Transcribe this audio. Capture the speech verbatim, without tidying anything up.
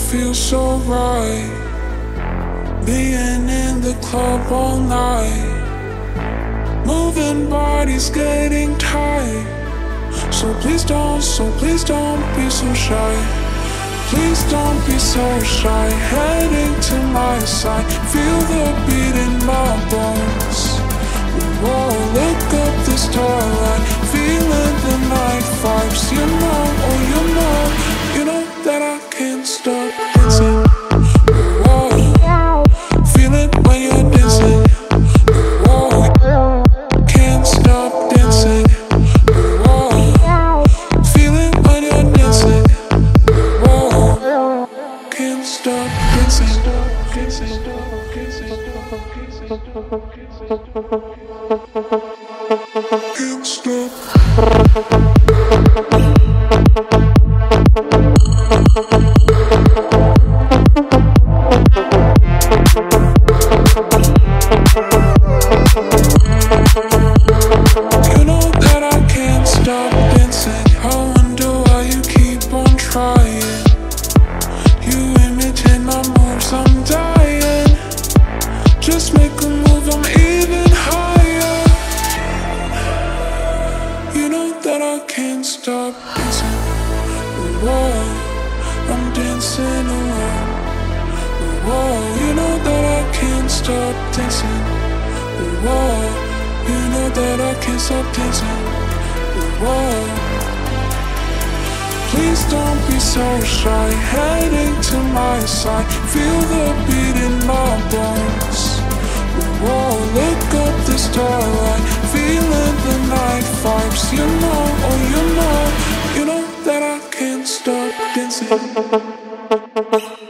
feels so right, being in the club all night, moving bodies getting tight. So please don't, so please don't be so shy. Please don't be so shy. Heading to my side, feel the beat in my bones. Whoa, look up the starlight, feeling the night vibes. You know, oh you know, you know that I can't stop dancing. Whoa, feel it when you're dancing. Whoa, can't stop dancing. Whoa, feel it when you're dancing. Whoa, can't stop dancing. Can't stop. You know that I can't stop dancing. I wonder why you keep on trying. You imitate my moves, I'm dying. Just make a move, I'm even higher. You know that I can't stop dancing. Whoa, I'm dancing alone. Whoa, you know that I can't stop dancing. Whoa, you know that I can't stop dancing. Whoa, please don't be so shy. Heading to my side, feel the beat in my bones. Whoa, look up the starlight, feeling the night vibes. You know, oh you know, you know that I can't stop dancing.